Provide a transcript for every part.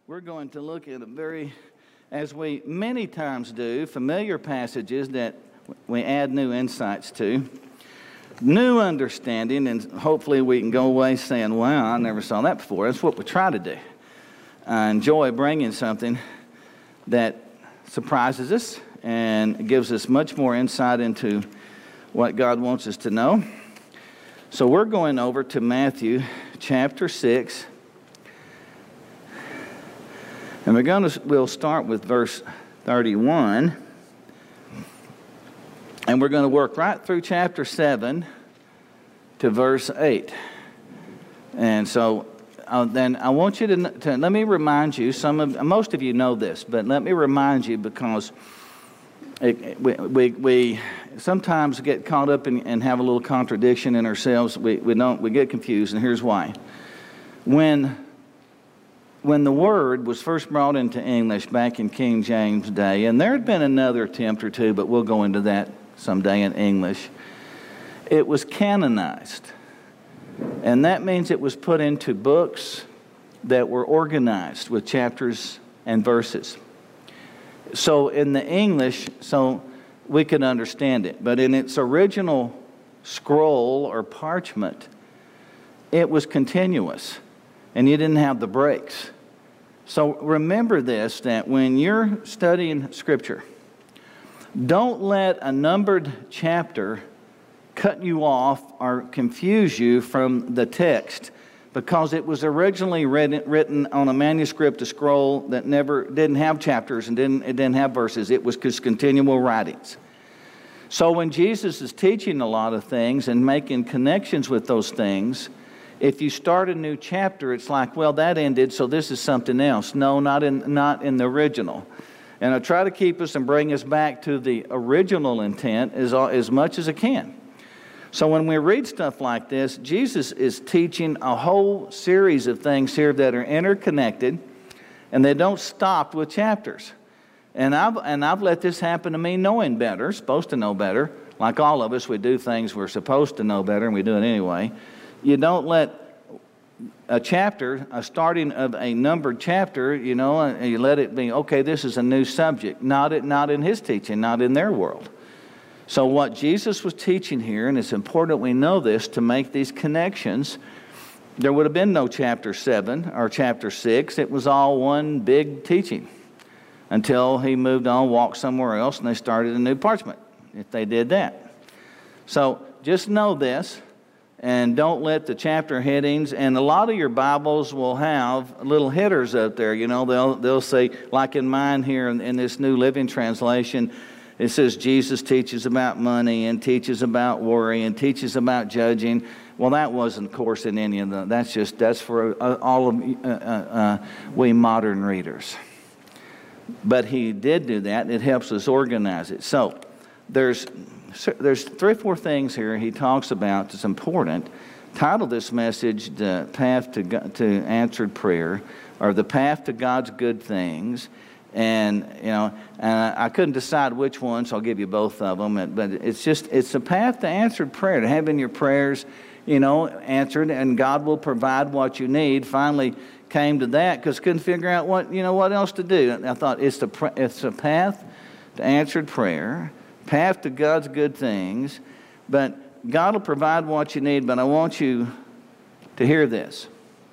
we're going to look at a very, as we many times do, familiar passages that we add new insights to, new understanding, and hopefully we can go away saying, wow, I never saw that before. That's what we try to do. I enjoy bringing something that surprises us and gives us much more insight into what God wants us to know. So we're going over to Matthew chapter 6. And we'll start with verse 31. And we're going to work right through chapter 7 to verse 8. And so then I want you to let me remind you, most of you know this, but let me remind you because we sometimes get caught up and have a little contradiction in ourselves. We get confused, and here's why. When the Word was first brought into English back in King James' day, and there had been another attempt or two, but we'll go into that someday in English, it was canonized. And that means it was put into books that were organized with chapters and verses. So in the English, so we could understand it. But in its original scroll or parchment, it was continuous. And you didn't have the breaks. So remember this, that when you're studying Scripture, don't let a numbered chapter cut you off or confuse you from the text, because it was originally written on a manuscript, a scroll that didn't have chapters and it didn't have verses. It was just continual writings. So when Jesus is teaching a lot of things and making connections with those things, if you start a new chapter, it's like, well, that ended, so this is something else. No, not in the original. And I try to keep us and bring us back to the original intent as much as I can. So when we read stuff like this, Jesus is teaching a whole series of things here that are interconnected, and they don't stop with chapters. And I've let this happen to me knowing better, supposed to know better. Like all of us, we do things we're supposed to know better, and we do it anyway. You don't let a starting of a numbered chapter, and you let it be, okay, this is a new subject. Not in his teaching, not in their world. So what Jesus was teaching here, and it's important we know this to make these connections, there would have been no chapter 7 or chapter 6. It was all one big teaching until he moved on, walked somewhere else, and they started a new parchment, if they did that. So just know this. And don't let the chapter headings, and a lot of your Bibles will have little headers up there. They'll say, like in mine here in this New Living Translation, it says Jesus teaches about money and teaches about worry and teaches about judging. Well, that wasn't, of course, in any of them. That's for all of we modern readers. But he did do that, and it helps us organize it. So there's 3 or 4 things here he talks about that's important. Title this message, The Path to Answered Prayer, or The Path to God's Good Things. And, I couldn't decide which one, so I'll give you both of them. But it's a path to answered prayer, to having your prayers, answered, and God will provide what you need. Finally came to that because couldn't figure out what else to do. And I thought it's a path to answered prayer, path to God's good things, but God will provide what you need. But I want you to hear this.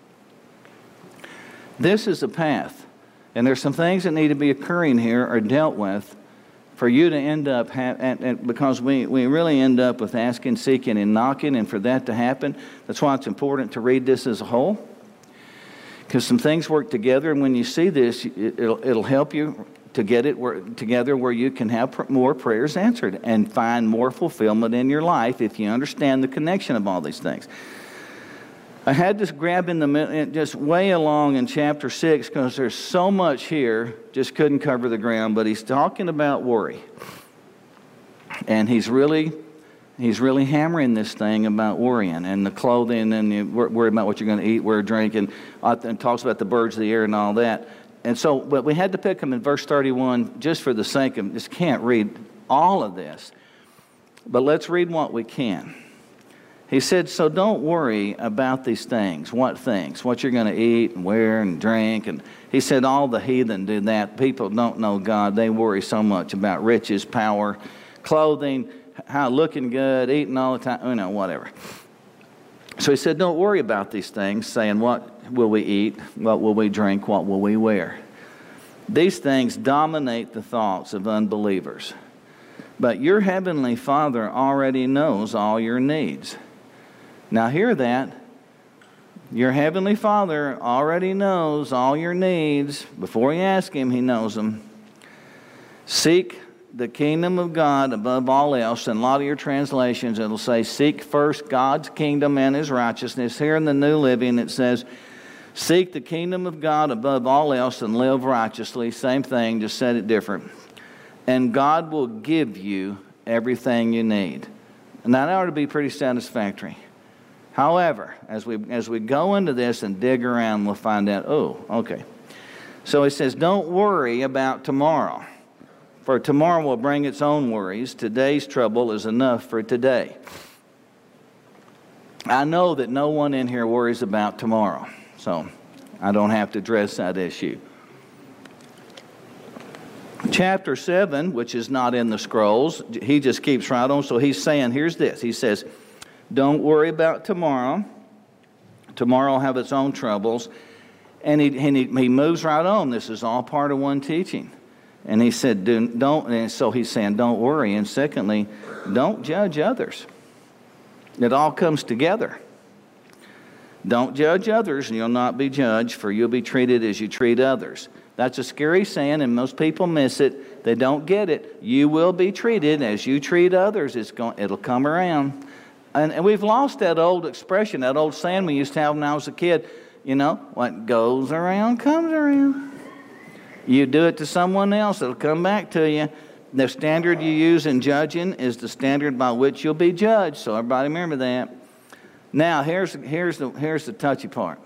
This is a path, and there's some things that need to be occurring here or dealt with for you to end up, because we really end up with asking, seeking, and knocking, and for that to happen, that's why it's important to read this as a whole, because some things work together, and when you see this, it'll help you to get it together where you can have more prayers answered and find more fulfillment in your life if you understand the connection of all these things. I had to grab in the middle, just way along in chapter 6, because there's so much here, just couldn't cover the ground, but he's talking about worry. And he's really hammering this thing about worrying and the clothing, and you worry about what you're going to eat, wear, drink, and talks about the birds of the air and all that. And so, but we had to pick them in verse 31 just for the sake of, just can't read all of this. But let's read what we can. He said, so don't worry about these things. What things? What you're going to eat and wear and drink. And he said all the heathen do that. People don't know God. They worry so much about riches, power, clothing, how looking good, eating all the time, whatever. So he said, don't worry about these things, saying, what will we eat? What will we drink? What will we wear? These things dominate the thoughts of unbelievers. But your heavenly Father already knows all your needs. Now hear that. Your heavenly Father already knows all your needs. Before you ask Him, He knows them. Seek the kingdom of God above all else. In a lot of your translations, it'll say, seek first God's kingdom and His righteousness. Here in the New Living, it says, seek the kingdom of God above all else and live righteously. Same thing, just said it different. And God will give you everything you need. And that ought to be pretty satisfactory. However, as we go into this and dig around, we'll find out, oh, okay. So he says, don't worry about tomorrow, for tomorrow will bring its own worries. Today's trouble is enough for today. I know that no one in here worries about tomorrow, so I don't have to address that issue. Chapter 7, which is not in the scrolls, he just keeps right on. So he's saying, here's this. He says, don't worry about tomorrow. Tomorrow will have its own troubles. And he moves right on. This is all part of one teaching. And he said, don't, and so he's saying, don't worry. And secondly, don't judge others. It all comes together. Don't judge others, and you'll not be judged, for you'll be treated as you treat others. That's a scary saying, and most people miss it. They don't get it. You will be treated as you treat others. It'll come around. And we've lost that old expression, that old saying we used to have when I was a kid. What goes around comes around. You do it to someone else, it'll come back to you. The standard you use in judging is the standard by which you'll be judged. So everybody remember that. Now, here's the touchy part.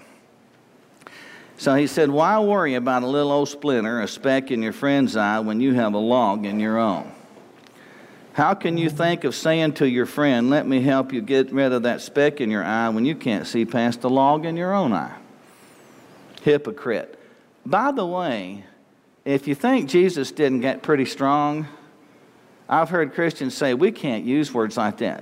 So he said, why worry about a little old splinter, a speck in your friend's eye, when you have a log in your own? How can you think of saying to your friend, let me help you get rid of that speck in your eye, when you can't see past the log in your own eye? Hypocrite. By the way, if you think Jesus didn't get pretty strong, I've heard Christians say, we can't use words like that.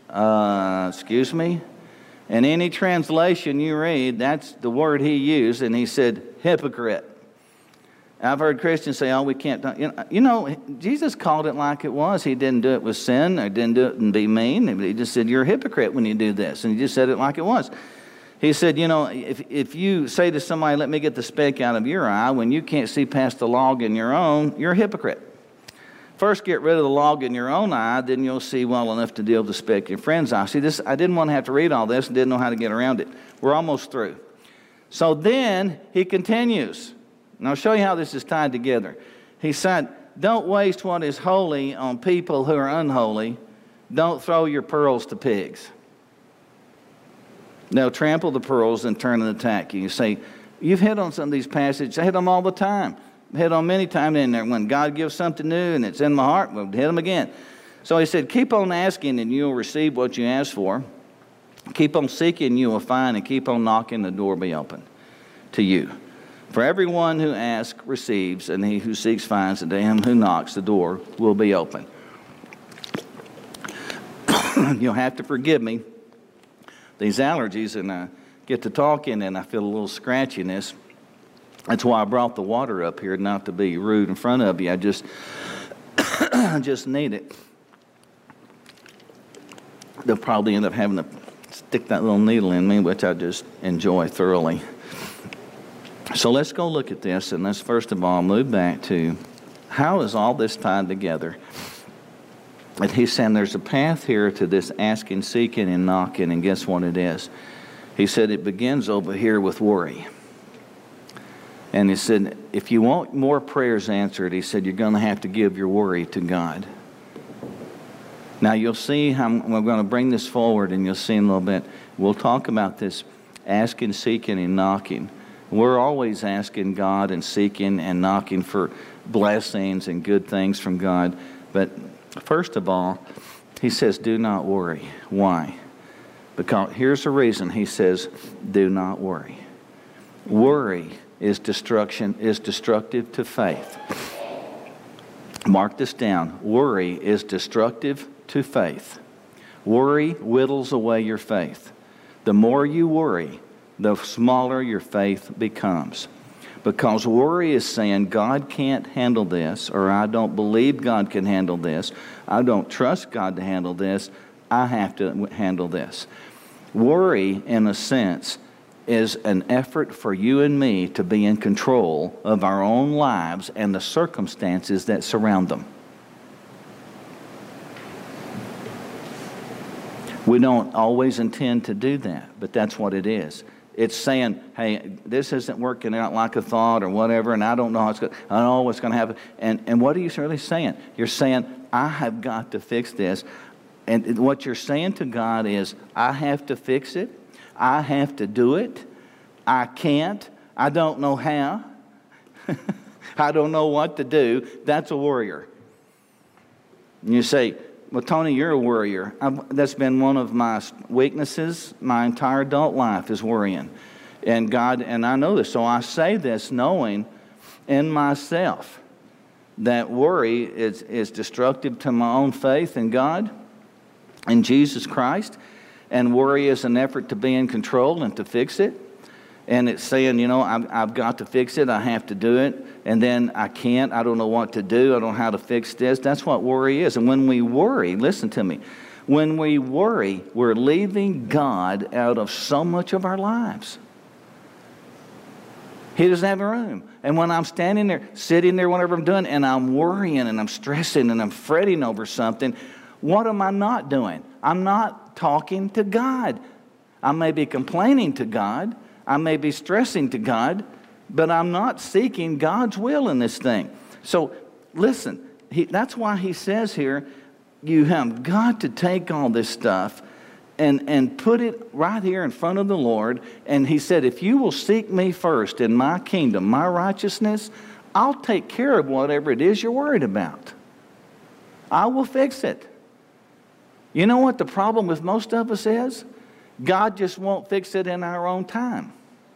Excuse me? In any translation you read, that's the word he used, and he said, hypocrite. I've heard Christians say, oh, we can't. Jesus called it like it was. He didn't do it with sin, or didn't do it and be mean. He just said, you're a hypocrite when you do this. And he just said it like it was. He said, if you say to somebody, let me get the speck out of your eye, when you can't see past the log in your own, you're a hypocrite. First, get rid of the log in your own eye, then you'll see well enough to deal with the speck in your friend's eye. See, I didn't want to have to read all this and didn't know how to get around it. We're almost through. So then he continues. And I'll show you how this is tied together. He said, don't waste what is holy on people who are unholy. Don't throw your pearls to pigs. They'll trample the pearls and turn and attack you. You say, you've hit on some of these passages. I hit them all the time. Hit on many times in there. When God gives something new and it's in my heart, we'll hit them again. So he said, keep on asking and you'll receive what you ask for. Keep on seeking, you will find, and keep on knocking, the door will be open to you. For everyone who asks receives, and he who seeks finds, and to him who knocks the door will be open. You'll have to forgive me. These allergies, and I get to talking and I feel a little scratchiness. That's why I brought the water up here, not to be rude in front of you. I just need it. They'll probably end up having to stick that little needle in me, which I just enjoy thoroughly. So let's go look at this, and let's first of all move back to how is all this tied together? And he's saying there's a path here to this asking, seeking, and knocking, and guess what it is? He said it begins over here with worry. And he said, if you want more prayers answered, he said, you're going to have to give your worry to God. Now you'll see how we're going to bring this forward, and you'll see in a little bit. We'll talk about this asking, seeking, and knocking. We're always asking God and seeking and knocking for blessings and good things from God. But first of all, he says, do not worry. Why? Because here's the reason. He says, do not worry. Worry is destructive to faith. Mark this down. Worry is destructive to faith. Worry whittles away your faith. The more you worry, the smaller your faith becomes. Because worry is saying, God can't handle this, or I don't believe God can handle this. I don't trust God to handle this. I have to handle this. Worry, in a sense, is an effort for you and me to be in control of our own lives and the circumstances that surround them. We don't always intend to do that, but that's what it is. It's saying, hey, this isn't working out like I thought or whatever, and I don't know how it's going. I don't know what's going to happen. And what are you really saying? You're saying, I have got to fix this. And what you're saying to God is, I have to fix it. I have to do it. I can't. I don't know how. I don't know what to do. That's a worrier. And you say, well, Tony, you're a worrier. That's been one of my weaknesses my entire adult life, is worrying. And I know this, so I say this knowing in myself that worry is destructive to my own faith in God, in Jesus Christ. And worry is an effort to be in control and to fix it. And it's saying, I've got to fix it. I have to do it. And then I can't. I don't know what to do. I don't know how to fix this. That's what worry is. And when we worry, listen to me. When we worry, we're leaving God out of so much of our lives. He doesn't have room. And when I'm standing there, sitting there, whatever I'm doing, and I'm worrying and I'm stressing and I'm fretting over something, what am I not doing? I'm not talking to God. I may be complaining to God. I may be stressing to God, but I'm not seeking God's will in this thing. So listen, that's why he says here, you have got to take all this stuff and put it right here in front of the Lord. And he said, if you will seek me first in my kingdom, my righteousness, I'll take care of whatever it is you're worried about. I will fix it. You know what the problem with most of us is? God just won't fix it in our own time.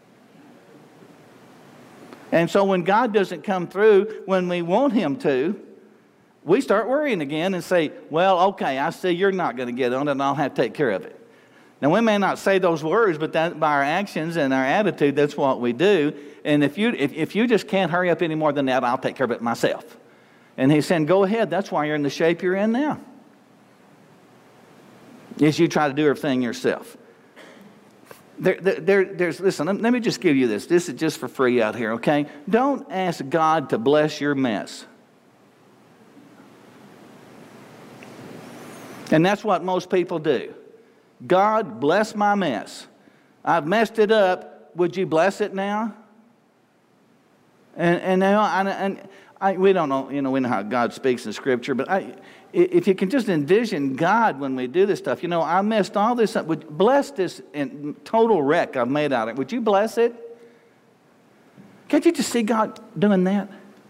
And so when God doesn't come through when we want him to, we start worrying again and say, well, okay, I see you're not going to get on it and I'll have to take care of it. Now, we may not say those words, but that, by our actions and our attitude, that's what we do. And if you just can't hurry up any more than that, I'll take care of it myself. And he's saying, go ahead. That's why you're in the shape you're in now. Is you try to do everything yourself. Listen, let me just give you this. This is just for free out here, okay? Don't ask God to bless your mess. And that's what most people do. God, bless my mess. I've messed it up. Would you bless it now? And now, we don't know, we know how God speaks in Scripture, but if you can just envision God when we do this stuff, I messed all this up. Would bless this in total wreck I've made out of it. Would you bless it? Can't you just see God doing that?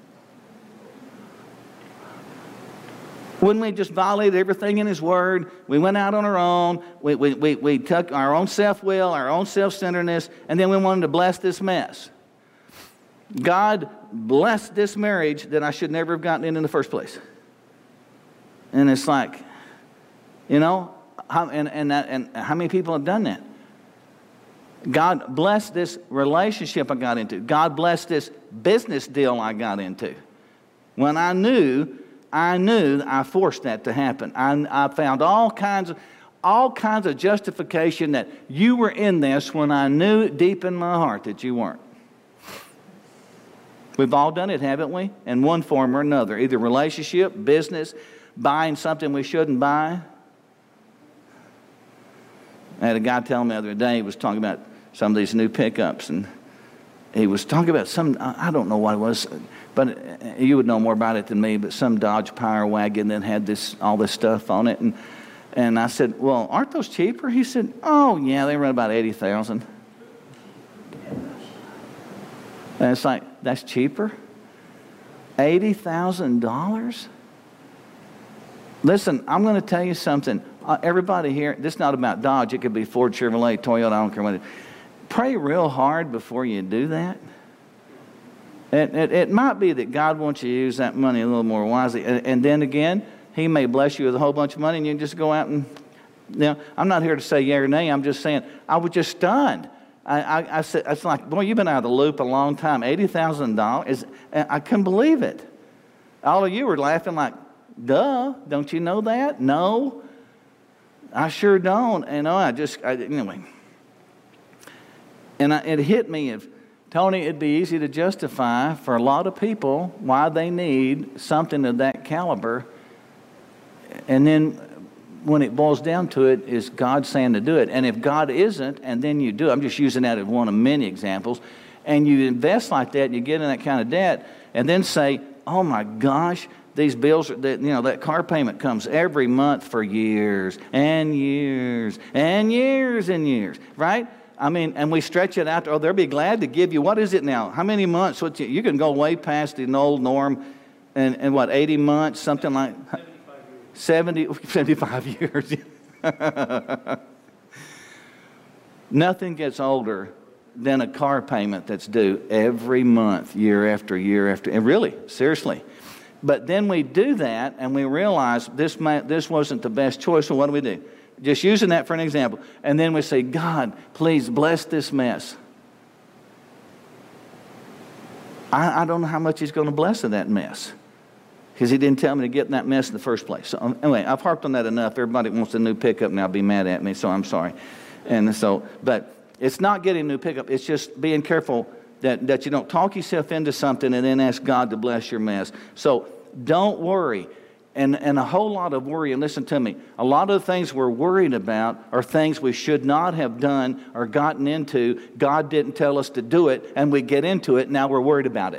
Wouldn't we just violate everything in His Word? We went out on our own. We took our own self-will, our own self-centeredness, and then we wanted to bless this mess. God blessed this marriage that I should never have gotten in the first place. And it's like, and how many people have done that? God bless this relationship I got into. God bless this business deal I got into. When I knew I forced that to happen. I found all kinds of justification that you were in this when I knew deep in my heart that you weren't. We've all done it, haven't we? In one form or another. Either relationship, business, buying something we shouldn't buy. I had a guy tell me the other day, he was talking about some of these new pickups, and he was talking about some, I don't know what it was, but you would know more about it than me, but some Dodge Power Wagon that had all this stuff on it. And I said, well, aren't those cheaper? He said, oh, yeah, they run about $80,000. And it's like, that's cheaper? $80,000? Listen, I'm going to tell you something. everybody here, this is not about Dodge. It could be Ford, Chevrolet, Toyota, I don't care what it is. Pray real hard before you do that. It might be that God wants you to use that money a little more wisely. And then again, He may bless you with a whole bunch of money and you can just go out and, I'm not here to say yea or nay. I'm just saying, I was just stunned. I said, it's like, boy, you've been out of the loop a long time. $80,000, I couldn't believe it. All of you were laughing like, duh, don't you know that? No, I sure don't. Anyway. And it hit me, Tony, it'd be easy to justify for a lot of people why they need something of that caliber. And then when it boils down to it, is God saying to do it? And if God isn't, and then you do, I'm just using that as one of many examples, and you invest like that, and you get in that kind of debt, and then say, oh my gosh, these bills, that car payment comes every month for years and years and years and years, right? I mean, and we stretch it out. They'll be glad to give you, what is it now? How many months? You can go way past the old norm, and what, 80 months, something like 75 years. Nothing gets older than a car payment that's due every month, year after year after, and really, seriously. But then we do that, and we realize this wasn't the best choice, so what do? Just using that for an example. And then we say, God, please bless this mess. I don't know how much He's going to bless in that mess, because He didn't tell me to get in that mess in the first place. So anyway, I've harped on that enough. Everybody wants a new pickup now, be mad at me, so I'm sorry. But it's not getting a new pickup. It's just being careful that you don't talk yourself into something and then ask God to bless your mess. So don't worry. And a whole lot of worry, and listen to me, a lot of the things we're worried about are things we should not have done or gotten into. God didn't tell us to do it, and we get into it, now we're worried about it.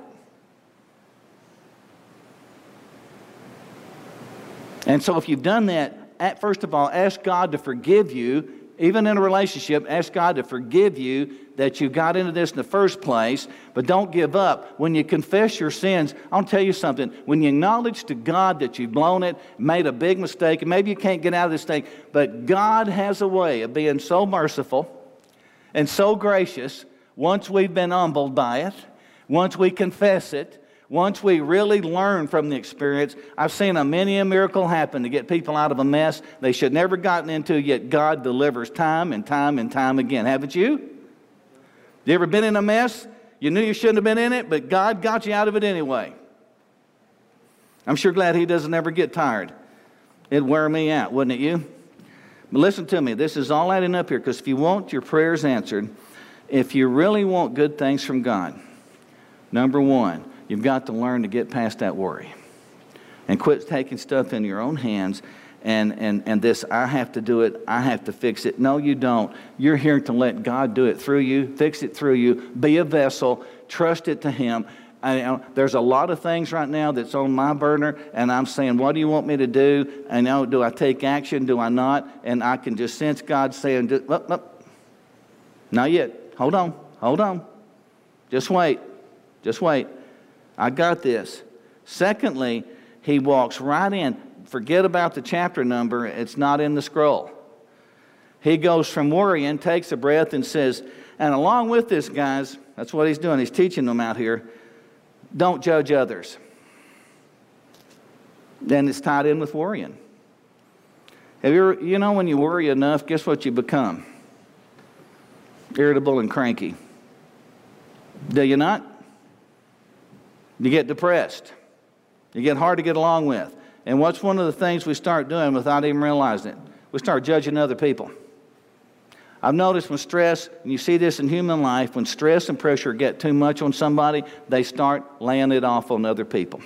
And so if you've done that, first of all, ask God to forgive you. Even in a relationship, ask God to forgive you that you got into this in the first place, but don't give up. When you confess your sins, I'll tell you something. When you acknowledge to God that you've blown it, made a big mistake, and maybe you can't get out of this thing, but God has a way of being so merciful and so gracious once we've been humbled by it, once we confess it, once we really learn from the experience. I've seen many a miracle happen to get people out of a mess they should never gotten into, yet God delivers time and time and time again. Haven't you? You ever been in a mess? You knew you shouldn't have been in it, but God got you out of it anyway. I'm sure glad He doesn't ever get tired. It'd wear me out, wouldn't it you? But listen to me. This is all adding up here, because if you want your prayers answered, if you really want good things from God, number one, you've got to learn to get past that worry and quit taking stuff in your own hands and this, I have to do it, I have to fix it. No, you don't. You're here to let God do it through you, fix it through you, be a vessel, trust it to Him. There's a lot of things right now that's on my burner, and I'm saying, what do you want me to do? I know, do I take action? Do I not? And I can just sense God saying, not yet. Hold on. Just wait. I got this. Secondly, He walks right in. Forget about the chapter number. It's not in the scroll. He goes from worrying, takes a breath, and says, and along with this, guys, that's what He's doing. He's teaching them out here. Don't judge others. Then it's tied in with worrying. Have you ever, when you worry enough, guess what you become? Irritable and cranky. Do you not? You get depressed. You get hard to get along with. And what's one of the things we start doing without even realizing it? We start judging other people. I've noticed when stress, and you see this in human life, when stress and pressure get too much on somebody, they start laying it off on other people.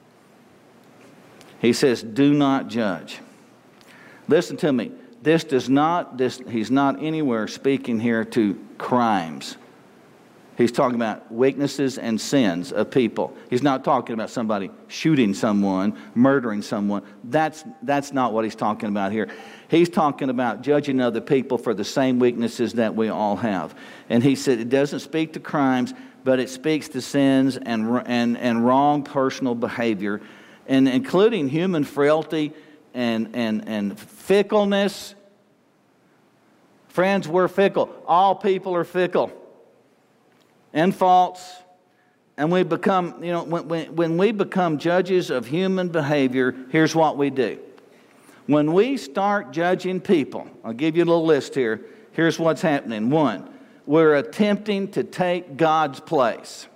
He says, do not judge. Listen to me. He's not anywhere speaking here to crimes. He's talking about weaknesses and sins of people. He's not talking about somebody shooting someone, murdering someone. That's not what he's talking about here. He's talking about judging other people for the same weaknesses that we all have. And he said it doesn't speak to crimes, but it speaks to sins and wrong personal behavior, and including human frailty and fickleness. Friends, we're fickle. All people are fickle and false. And we become, when we become judges of human behavior, here's what we do. When we start judging people, I'll give you a little list here. Here's what's happening. One, we're attempting to take God's place.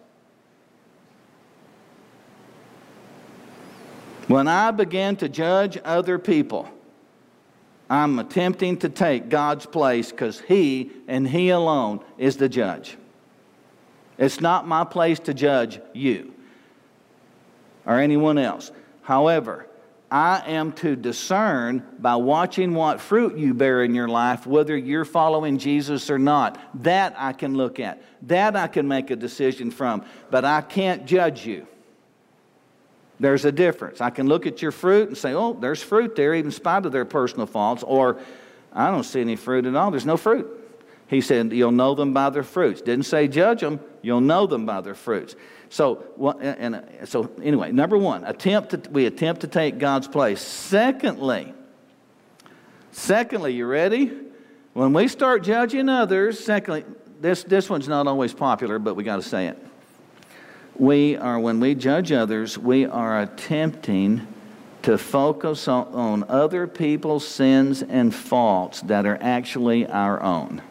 When I begin to judge other people, I'm attempting to take God's place because He and He alone is the judge. It's not my place to judge you or anyone else. However, I am to discern by watching what fruit you bear in your life, whether you're following Jesus or not. That I can look at. That I can make a decision from. But I can't judge you. There's a difference. I can look at your fruit and say, oh, there's fruit there, even in spite of their personal faults. Or, I don't see any fruit at all. There's no fruit. He said, you'll know them by their fruits. Didn't say judge them. You'll know them by their fruits. So anyway, number one, we attempt to take God's place. Secondly, you ready? When we start judging others, this one's not always popular, but we got to say it. When we judge others, we are attempting to focus on other people's sins and faults that are actually our own.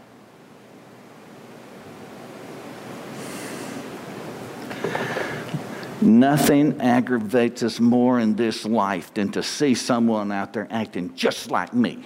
Nothing aggravates us more in this life than to see someone out there acting just like me.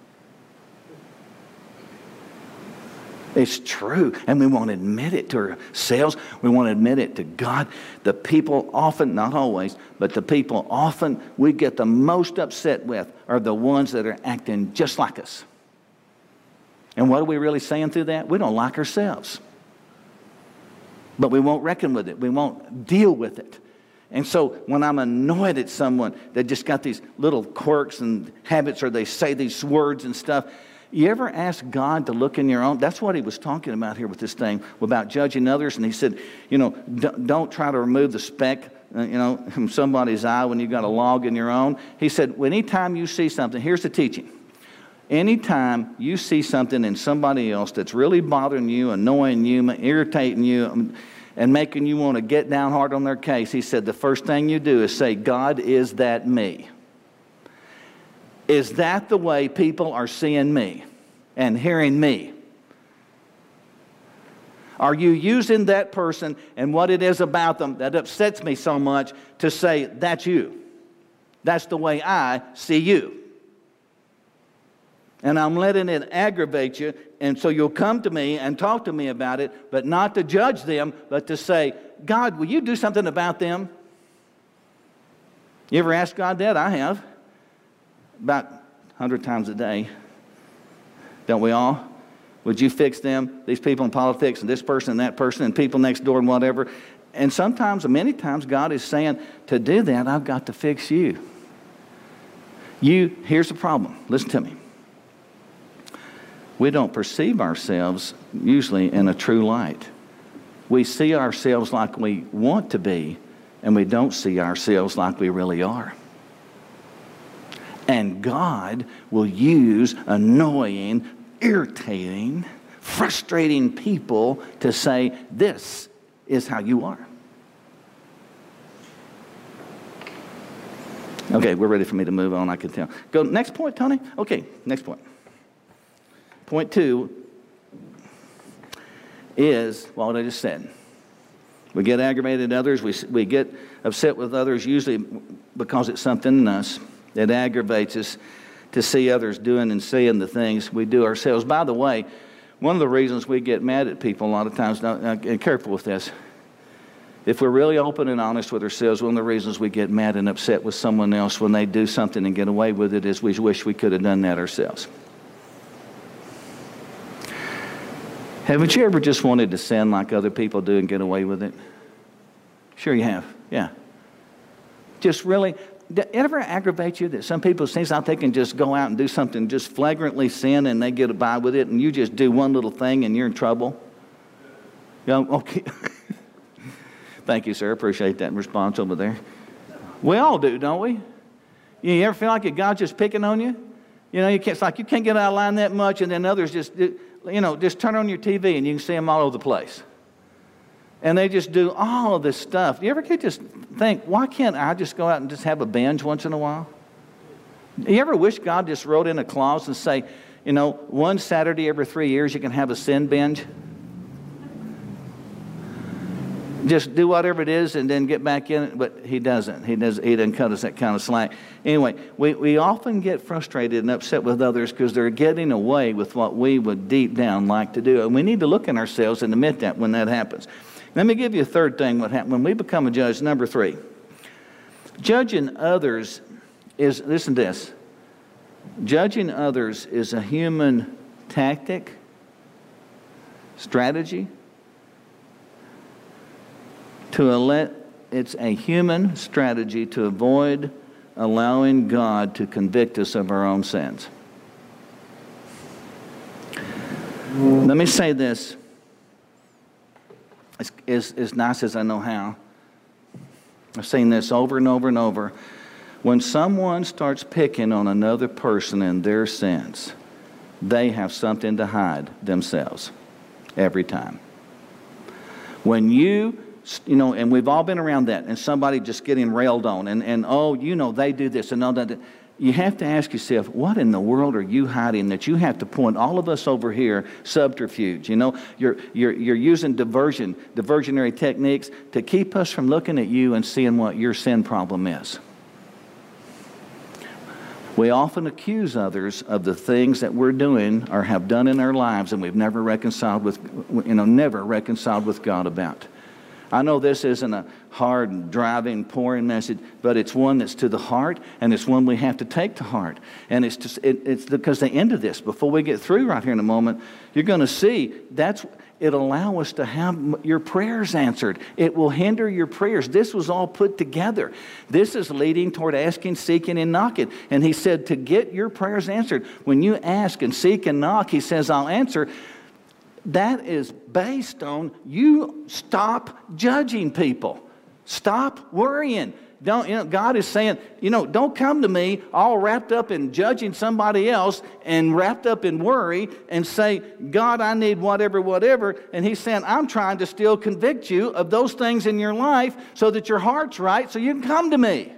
It's true, and we won't admit it to ourselves. We won't admit it to God. The people often, not always, but the people often we get the most upset with are the ones that are acting just like us. And what are we really saying through that? We don't like ourselves. But we won't reckon with it. We won't deal with it. And so when I'm annoyed at someone that just got these little quirks and habits, or they say these words and stuff, you ever ask God to look in your own? That's what he was talking about here with this thing, about judging others. And he said, don't try to remove the speck, from somebody's eye when you've got a log in your own. He said, anytime you see something, here's the teaching. Anytime you see something in somebody else that's really bothering you, annoying you, irritating you, and making you want to get down hard on their case, he said the first thing you do is say, God, is that me? Is that the way people are seeing me and hearing me? Are you using that person and what it is about them that upsets me so much to say, that's you? That's the way I see you. And I'm letting it aggravate you, and so you'll come to me and talk to me about it, but not to judge them, but to say, God, will you do something about them? You ever ask God that? I have. About 100 times a day. Don't we all? Would you fix them, these people in politics, and this person and that person, and people next door and whatever? And sometimes, many times, God is saying, to do that, I've got to fix you. Here's the problem. Listen to me. We don't perceive ourselves usually in a true light. We see ourselves like we want to be, and we don't see ourselves like we really are. And God will use annoying, irritating, frustrating people to say, this is how you are. Okay, we're ready for me to move on, I can tell. Go next point, Tony. Okay, next point. Point 2 is what I just said. We get aggravated at others. We get upset with others usually because it's something in us that aggravates us to see others doing and saying the things we do ourselves. By the way, one of the reasons we get mad at people a lot of times, and careful with this, if we're really open and honest with ourselves, one of the reasons we get mad and upset with someone else when they do something and get away with it is we wish we could have done that ourselves. Haven't you ever just wanted to sin like other people do and get away with it? Sure you have, yeah. Just really, it ever aggravate you that some people seems like they can just go out and do something, just flagrantly sin, and they get by with it, and you just do one little thing and you're in trouble? Okay. Thank you, sir. Appreciate that response over there. We all do, don't we? You ever feel like God's just picking on you? You know, it's like you can't get out of line that much, and then others just, just turn on your TV and you can see them all over the place. And they just do all of this stuff. You ever just think, why can't I just go out and just have a binge once in a while? You ever wish God just wrote in a clause and say, one Saturday every 3 years you can have a sin binge? Just do whatever it is and then get back in it. But he doesn't. He doesn't cut us that kind of slack. Anyway, we often get frustrated and upset with others because they're getting away with what we would deep down like to do. And we need to look in ourselves and admit that when that happens. Let me give you a third thing what happens when we become a judge. Number 3. Judging others is, listen to this, judging others is a human tactic, strategy, it's a human strategy to avoid allowing God to convict us of our own sins. Let me say this as nice as I know how. I've seen this over and over and over. When someone starts picking on another person and their sins, they have something to hide themselves every time. When and we've all been around that, and somebody just getting railed on, and they do this, and all that. You have to ask yourself, what in the world are you hiding that you have to point all of us over here, subterfuge? You're using diversionary techniques to keep us from looking at you and seeing what your sin problem is. We often accuse others of the things that we're doing or have done in our lives, and we've never reconciled with God about. I know this isn't a hard, driving, pouring message, but it's one that's to the heart, and it's one we have to take to heart. And it's because the end of this, before we get through right here in a moment, you're going to see it'll allow us to have your prayers answered. It will hinder your prayers. This was all put together. This is leading toward asking, seeking, and knocking. And he said to get your prayers answered. When you ask and seek and knock, he says, I'll answer. That is based on you stop judging people. Stop worrying. God is saying, don't come to me all wrapped up in judging somebody else and wrapped up in worry and say, God, I need whatever. And he's saying, I'm trying to still convict you of those things in your life so that your heart's right so you can come to me.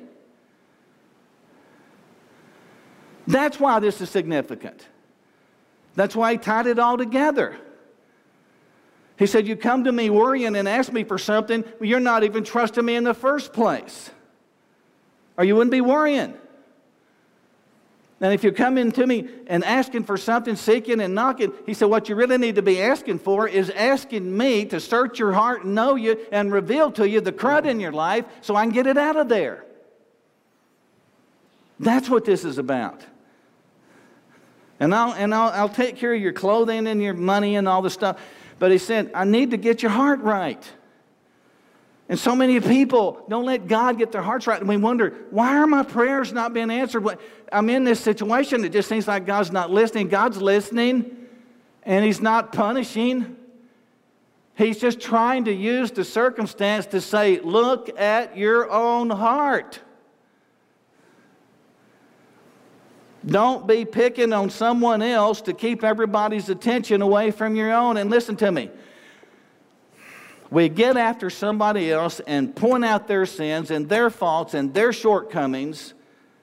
That's why this is significant. That's why he tied it all together. He said, you come to me worrying and ask me for something, well, you're not even trusting me in the first place. Or you wouldn't be worrying. And if you're coming to me and asking for something, seeking and knocking, he said, what you really need to be asking for is asking me to search your heart and know you and reveal to you the crud in your life so I can get it out of there. That's what this is about. And I'll take care of your clothing and your money and all the stuff. But he said, I need to get your heart right. And so many people don't let God get their hearts right. And we wonder, why are my prayers not being answered? I'm in this situation. It just seems like God's not listening. God's listening, and he's not punishing. He's just trying to use the circumstance to say, look at your own heart. Don't be picking on someone else to keep everybody's attention away from your own. And listen to me. We get after somebody else and point out their sins and their faults and their shortcomings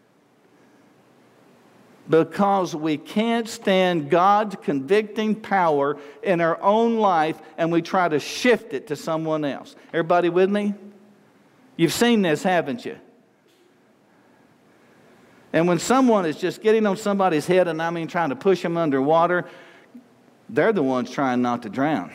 because we can't stand God's convicting power in our own life, and we try to shift it to someone else. Everybody with me? You've seen this, haven't you? And when someone is just getting on somebody's head, and I mean trying to push them underwater, they're the ones trying not to drown.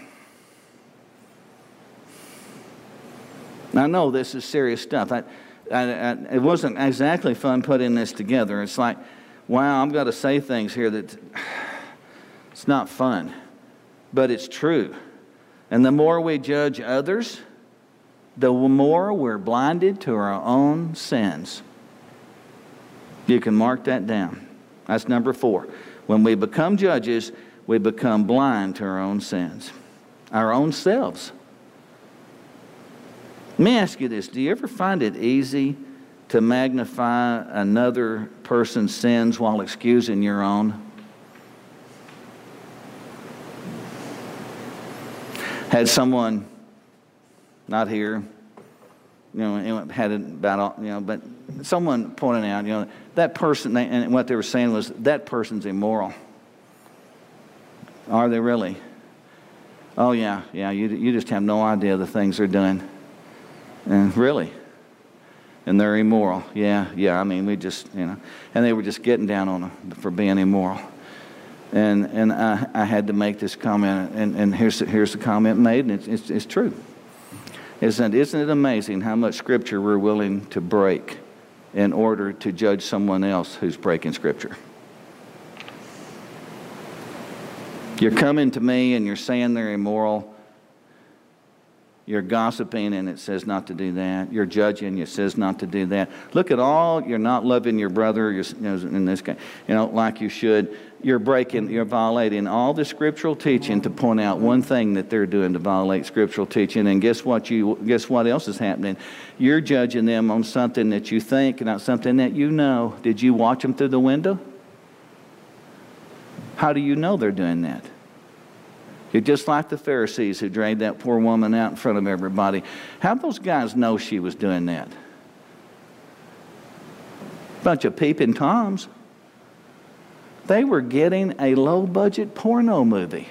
I know this is serious stuff. It wasn't exactly fun putting this together. It's like, wow, I've got to say things here that it's not fun, but it's true. And the more we judge others, the more we're blinded to our own sins. You can mark that down. That's number 4. When we become judges, we become blind to our own sins, our own selves. Let me ask you this. Do you ever find it easy to magnify another person's sins while excusing your own? Had someone, not here, had it about, but someone pointed out, that person, and what they were saying was, that person's immoral. Are they really? Oh, yeah, you just have no idea the things they're doing. And really? And they're immoral. Yeah, I mean, we just, and they were just getting down on them for being immoral. And I had to make this comment, and here's the comment made, and it's true. Isn't it amazing how much Scripture we're willing to break in order to judge someone else who's breaking Scripture? You're coming to me and you're saying they're immoral. You're gossiping and it says not to do that. You're judging, it says not to do that. Look at all, you're not loving your brother, in this case, like you should. You're violating all the scriptural teaching to point out one thing that they're doing to violate scriptural teaching. And guess what else is happening? You're judging them on something that you think, not something that you know. Did you watch them through the window? How do you know they're doing that? You're just like the Pharisees who dragged that poor woman out in front of everybody. How'd those guys know she was doing that? Bunch of peeping Toms. They were getting a low-budget porno movie.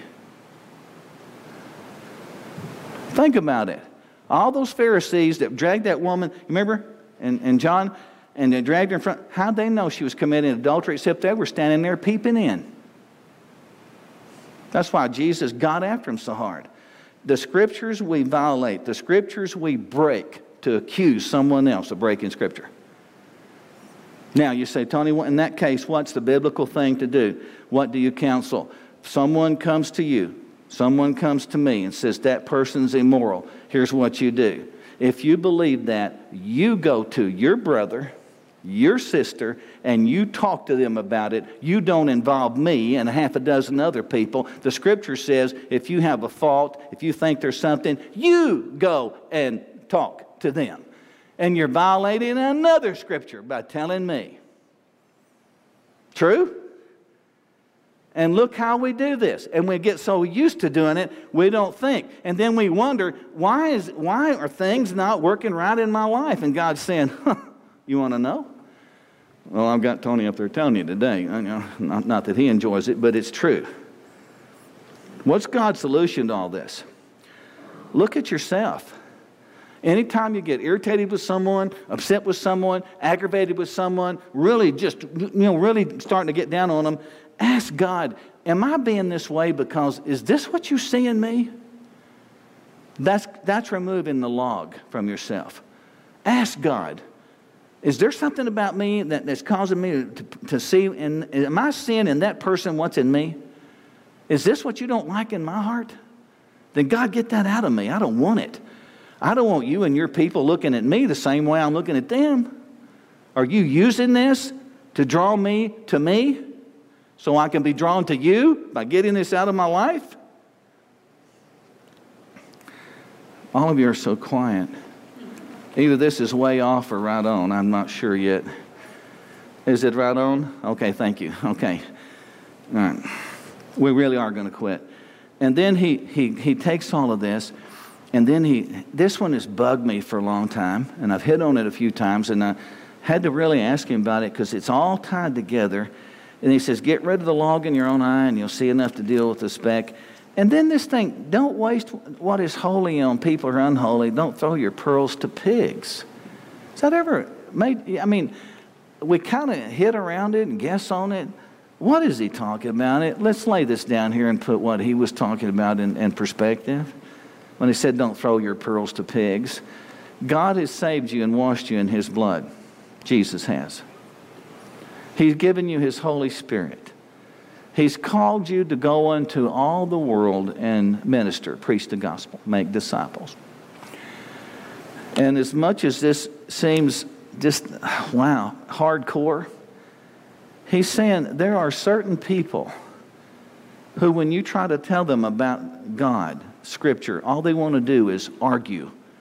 Think about it. All those Pharisees that dragged that woman, remember, and John, and they dragged her in front. How'd they know she was committing adultery except they were standing there peeping in? That's why Jesus got after him so hard. The Scriptures we violate, the Scriptures we break to accuse someone else of breaking Scripture. Now, you say, Tony, in that case, what's the biblical thing to do? What do you counsel? Someone comes to you, someone comes to me and says that person's immoral. Here's what you do. If you believe that, you go to your brother, your sister, and you talk to them about it. You don't involve me and half a dozen other people. The Scripture says if you have a fault, if you think there's something, you go and talk to them. And you're violating another Scripture by telling me. True? And look how we do this. And we get so used to doing it, we don't think. And then we wonder, why are things not working right in my life? And God's saying, you want to know? Well, I've got Tony up there telling you today. Not that he enjoys it, but it's true. What's God's solution to all this? Look at yourself. Anytime you get irritated with someone, upset with someone, aggravated with someone, really really starting to get down on them, ask God, am I being this way because is this what you see in me? That's removing the log from yourself. Ask God, is there something about me that's causing me to see, am I seeing in that person what's in me? Is this what you don't like in my heart? Then God, get that out of me. I don't want it. I don't want you and your people looking at me the same way I'm looking at them. Are you using this to draw me to me so I can be drawn to you by getting this out of my life? All of you are so quiet. Either this is way off or right on. I'm not sure yet. Is it right on? Okay, thank you. Okay. All right. We really are going to quit. And then he takes all of this, and then this one has bugged me for a long time, and I've hit on it a few times, and I had to really ask him about it because it's all tied together. And he says, get rid of the log in your own eye, and you'll see enough to deal with the speck. And then this thing, don't waste what is holy on people who are unholy. Don't throw your pearls to pigs. Has that ever made, we kind of hit around it and guess on it. What is he talking about? Let's lay this down here and put what he was talking about in perspective. When he said, don't throw your pearls to pigs. God has saved you and washed you in his blood. Jesus has. He's given you his Holy Spirit. He's called you to go into all the world and minister, preach the gospel, make disciples. And as much as this seems just, hardcore, he's saying there are certain people who, when you try to tell them about God, Scripture, all they want to do is argue.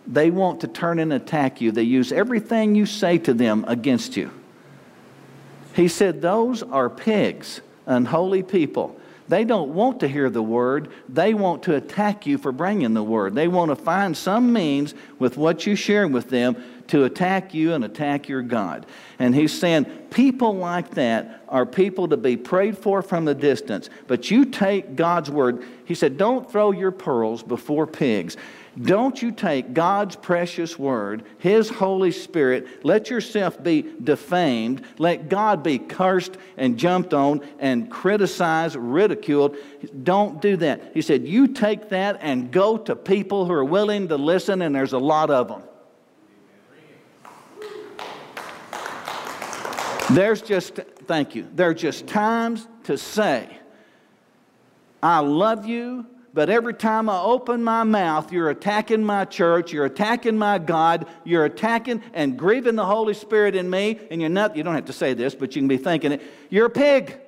They want to turn and attack you. They use everything you say to them against you. He said, those are pigs, unholy people. They don't want to hear the word. They want to attack you for bringing the word. They want to find some means with what you share with them to attack you and attack your God. And he's saying people like that are people to be prayed for from the distance. But you take God's word. He said, don't throw your pearls before pigs. Don't you take God's precious word, His Holy Spirit, let yourself be defamed, let God be cursed and jumped on and criticized, ridiculed. Don't do that. He said, you take that and go to people who are willing to listen, and there's a lot of them. Thank you. There are just times to say, I love you, but every time I open my mouth, you're attacking my church, you're attacking my God, you're attacking and grieving the Holy Spirit in me, and you don't have to say this, but you can be thinking it. You're a pig.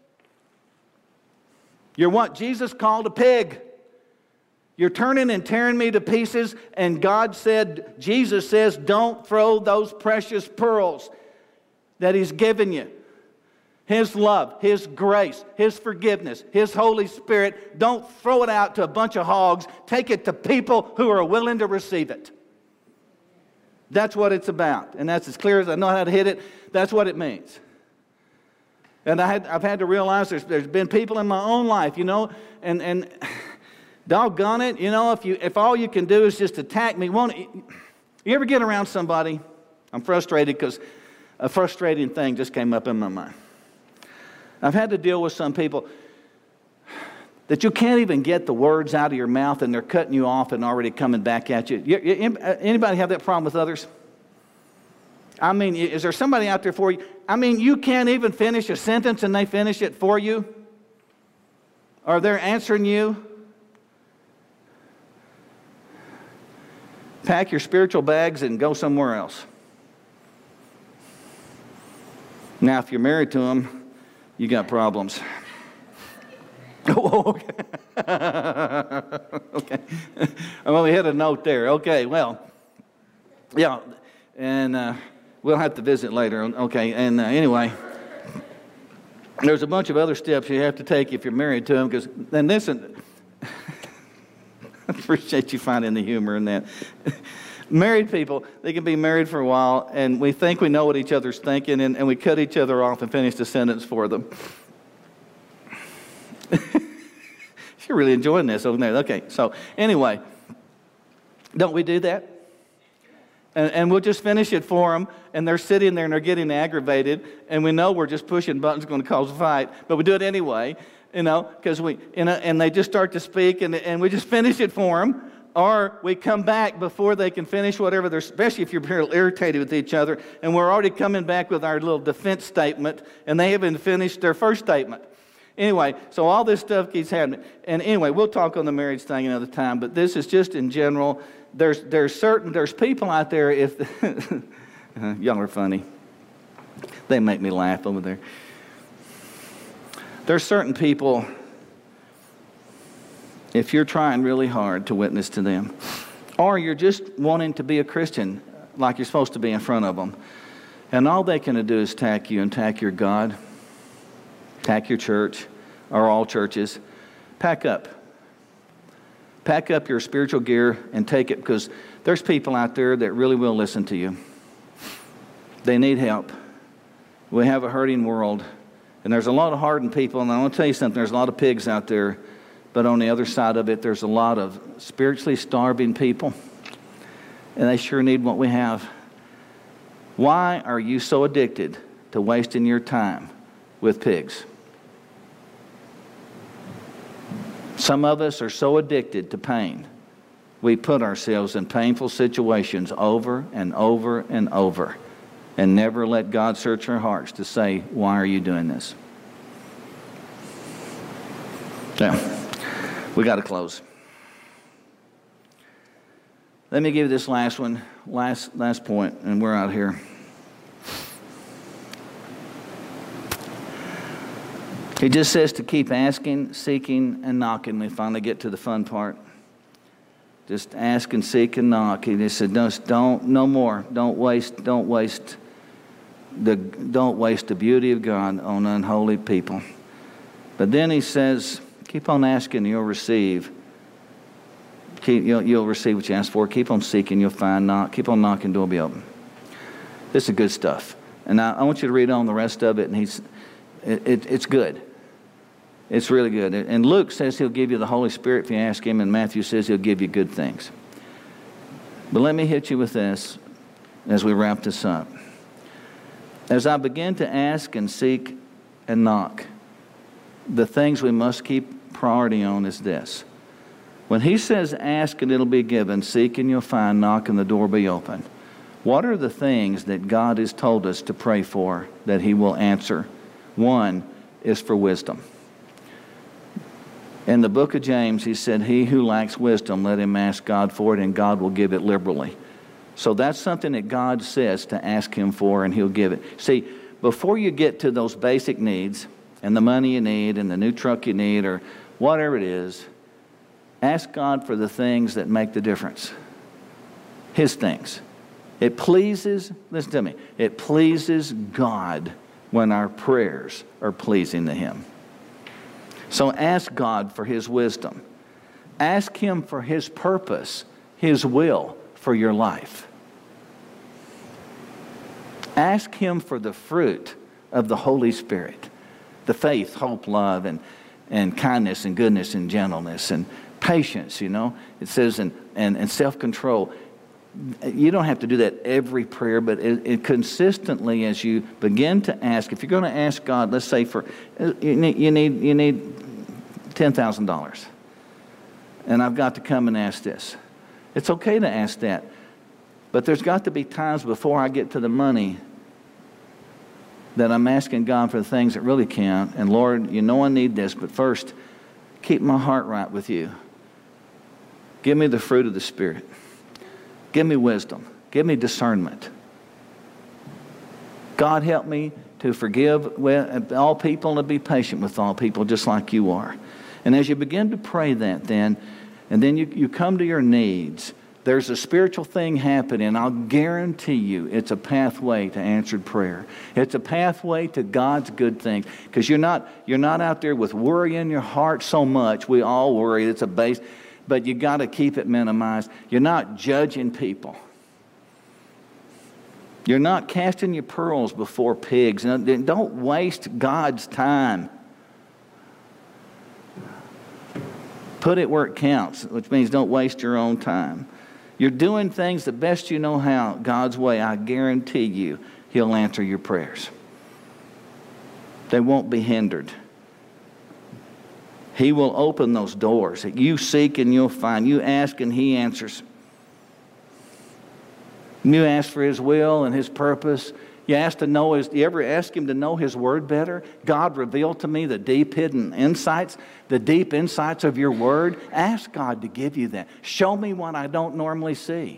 You're what Jesus called a pig. You're turning and tearing me to pieces, and Jesus says, don't throw those precious pearls that He's given you. His love, His grace, His forgiveness, His Holy Spirit. Don't throw it out to a bunch of hogs. Take it to people who are willing to receive it. That's what it's about. And that's as clear as I know how to hit it. That's what it means. And I've had to realize there's been people in my own life, and doggone it, if all you can do is just attack me. You ever get around somebody? I'm frustrated because a frustrating thing just came up in my mind. I've had to deal with some people that you can't even get the words out of your mouth, and they're cutting you off and already coming back at you. Anybody have that problem with others? I mean, is there somebody out there for you? I mean, you can't even finish a sentence and they finish it for you? Or they're answering you? Pack your spiritual bags and go somewhere else. Now, if you're married to them, you got problems. Oh, okay. Okay. Well, we had a note there. Okay, well, yeah, and we'll have to visit later. Okay, and anyway, there's a bunch of other steps you have to take if you're married to them. Because then listen, I appreciate you finding the humor in that. Married people, they can be married for a while, and we think we know what each other's thinking, and we cut each other off and finish the sentence for them. You're really enjoying this over there. Okay, so anyway, don't we do that? And we'll just finish it for them, and they're sitting there and they're getting aggravated, and we know we're just pushing buttons going to cause a fight, but we do it anyway, because and they just start to speak, and we just finish it for them. Or we come back before they can finish whatever they're, especially if you're irritated with each other, and we're already coming back with our little defense statement, and they haven't finished their first statement. Anyway, so all this stuff keeps happening. And anyway, we'll talk on the marriage thing another time, but this is just in general. There's people out there, if y'all are funny. They make me laugh over there. There's certain people, if you're trying really hard to witness to them, or you're just wanting to be a Christian like you're supposed to be in front of them, and all they can do is attack you and attack your God, attack your church, or all churches, pack up. Pack up your spiritual gear and take it, because there's people out there that really will listen to you. They need help. We have a hurting world, and there's a lot of hardened people, and I want to tell you something, there's a lot of pigs out there. But on the other side of it, there's a lot of spiritually starving people, and they sure need what we have. Why are you so addicted to wasting your time with pigs? Some of us are so addicted to pain, we put ourselves in painful situations over and over and over, and never let God search our hearts to say, why are you doing this? Yeah. We got to close. Let me give you this last one, last point, and we're out here. He just says to keep asking, seeking, and knocking. We finally get to the fun part. Just ask and seek and knock. He just said, no more. Don't waste the beauty of God on unholy people. But then he says, keep on asking, you'll receive. You'll receive what you ask for. Keep on seeking, you'll find. Knock. Keep on knocking, door will be open. This is good stuff. And I want you to read on the rest of it, and it's good. It's really good. And Luke says he'll give you the Holy Spirit if you ask him, and Matthew says he'll give you good things. But let me hit you with this as we wrap this up. As I begin to ask and seek and knock, the things we must keep priority on is this. When he says ask and it'll be given, seek and you'll find, knock and the door will be open. What are the things that God has told us to pray for that he will answer? One is for wisdom. In the book of James, he said, he who lacks wisdom, let him ask God for it, and God will give it liberally. So that's something that God says to ask him for, and he'll give it. See, before you get to those basic needs, and the money you need, and the new truck you need, or whatever it is, ask God for the things that make the difference. His things. It pleases, listen to me, it pleases God when our prayers are pleasing to him. So ask God for his wisdom. Ask him for his purpose, his will for your life. Ask him for the fruit of the Holy Spirit. The faith, hope, love, and kindness and goodness and gentleness and patience, you know. It says, and self-control. You don't have to do that every prayer, but it consistently as you begin to ask, if you're going to ask God, let's say for, you need $10,000. And I've got to come and ask this. It's okay to ask that. But there's got to be times before I get to the money that I'm asking God for the things that really count. And Lord, you know I need this, but first, keep my heart right with you. Give me the fruit of the Spirit. Give me wisdom. Give me discernment. God, help me to forgive all people and to be patient with all people just like you are. And as you begin to pray that then, and then you come to your needs, there's a spiritual thing happening. I'll guarantee you it's a pathway to answered prayer. It's a pathway to God's good things. Because you're not out there with worry in your heart so much. We all worry. It's a base. But you got to keep it minimized. You're not judging people. You're not casting your pearls before pigs. Don't waste God's time. Put it where it counts, which means don't waste your own time. You're doing things the best you know how, God's way. I guarantee you, he'll answer your prayers. They won't be hindered. He will open those doors. You seek and you'll find. You ask and he answers. You ask for his will and his purpose. You ever ask him to know his word better? God, reveal to me the deep hidden insights, the deep insights of your word. Ask God to give you that. Show me what I don't normally see.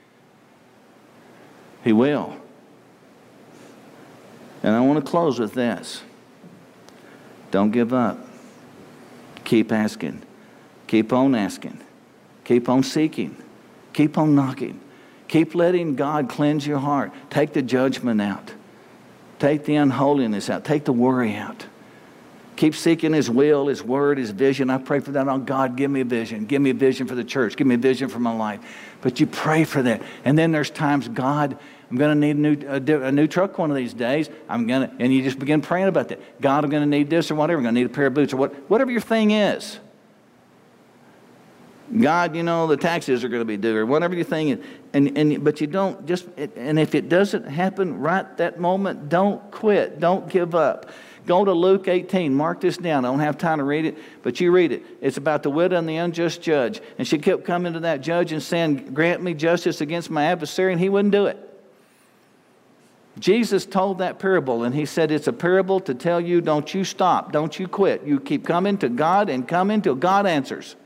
He will. And I want to close with this. Don't give up. Keep asking. Keep on asking. Keep on seeking. Keep on knocking. Keep letting God cleanse your heart. Take the judgment out. Take the unholiness out. Take the worry out. Keep seeking his will, his word, his vision. I pray for that. Oh, God, give me a vision. Give me a vision for the church. Give me a vision for my life. But you pray for that. And then there's times, God, I'm going to need a new truck one of these days. And you just begin praying about that. God, I'm going to need this or whatever. I'm going to need a pair of boots or whatever your thing is. God, the taxes are going to be due or whatever your thing is. But you don't and if it doesn't happen right that moment, don't quit. Don't give up. Go to Luke 18. Mark this down. I don't have time to read it, but you read it. It's about the widow and the unjust judge. And she kept coming to that judge and saying, grant me justice against my adversary, and he wouldn't do it. Jesus told that parable, and he said it's a parable to tell you, don't you stop, don't you quit. You keep coming to God and come until God answers.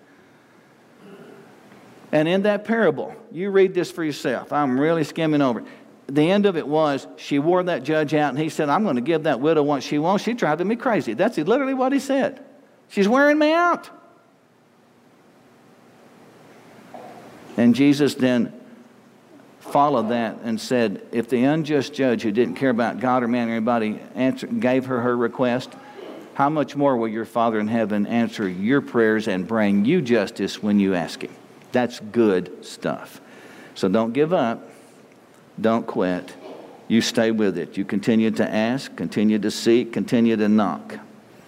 And in that parable, you read this for yourself. I'm really skimming over it. The end of it was, she wore that judge out, and he said, I'm going to give that widow what she wants. She's driving me crazy. That's literally what he said. She's wearing me out. And Jesus then followed that and said, if the unjust judge who didn't care about God or man or anybody gave her request, how much more will your Father in heaven answer your prayers and bring you justice when you ask him? That's good stuff. So don't give up. Don't quit. You stay with it. You continue to ask, continue to seek, continue to knock.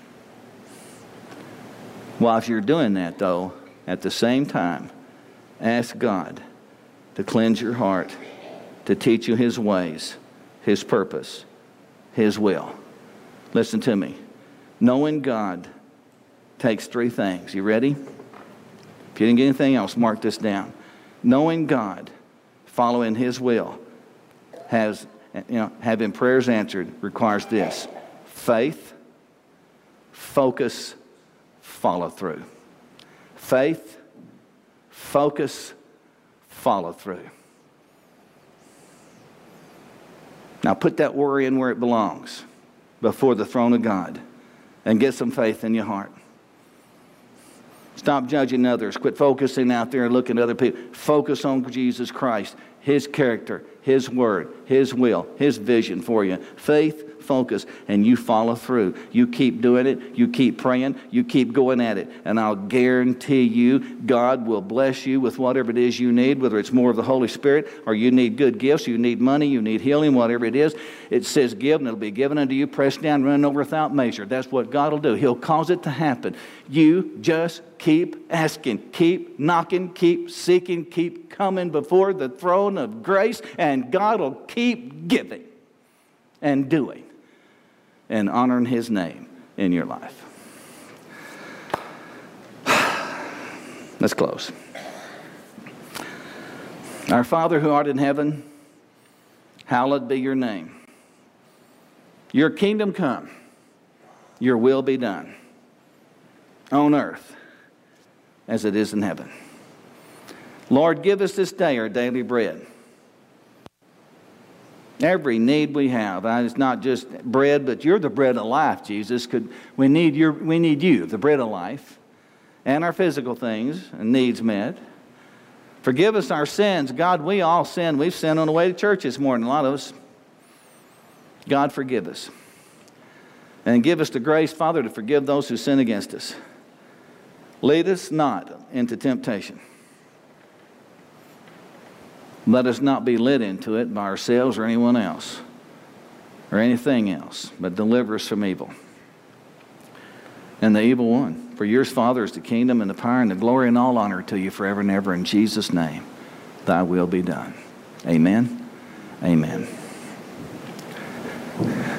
While if you're doing that, though, at the same time, ask God to cleanse your heart, to teach you his ways, his purpose, his will. Listen to me. Knowing God takes three things. You ready? If you didn't get anything else, mark this down. Knowing God, following his will, having prayers answered requires this: faith, focus, follow through. Faith, focus, follow through. Now put that worry in where it belongs, before the throne of God, and get some faith in your heart. Stop judging others. Quit focusing out there and looking at other people. Focus on Jesus Christ, his character, his word, his will, his vision for you. Faith, focus, and you follow through. You keep doing it. You keep praying. You keep going at it. And I'll guarantee you, God will bless you with whatever it is you need, whether it's more of the Holy Spirit or you need good gifts, you need money, you need healing, whatever it is. It says give and it'll be given unto you, pressed down, running over without measure. That's what God will do. He'll cause it to happen. You just keep asking, keep knocking, keep seeking, keep coming before the throne of grace, and God will keep giving and doing and honoring his name in your life. Let's close. Our Father who art in heaven, hallowed be your name. Your kingdom come, your will be done on earth as it is in heaven. Lord, give us this day our daily bread. Every need we have. It's not just bread, but you're the bread of life, Jesus. We need you, the bread of life, and our physical things and needs met. Forgive us our sins. God, we all sin. We've sinned on the way to church this morning, a lot of us. God, forgive us. And give us the grace, Father, to forgive those who sin against us. Lead us not into temptation. Let us not be led into it by ourselves or anyone else or anything else, but deliver us from evil and the evil one. For yours, Father, is the kingdom and the power and the glory and all honor to you forever and ever. In Jesus' name, thy will be done. Amen. Amen.